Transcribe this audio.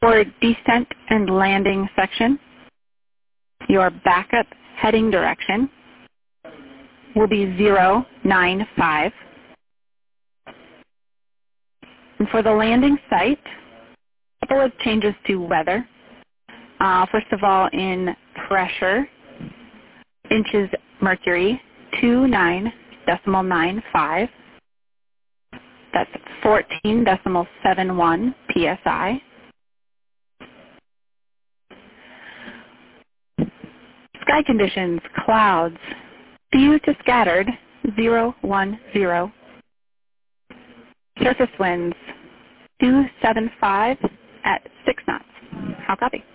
For descent and landing section, your backup heading direction will be 095. And for the landing site, a couple of changes to weather. First of all, in pressure, inches mercury, 29.95. That's 14.71 psi. Sky conditions, clouds, few to scattered, 010. Surface winds, 275 at 6 knots. How copy?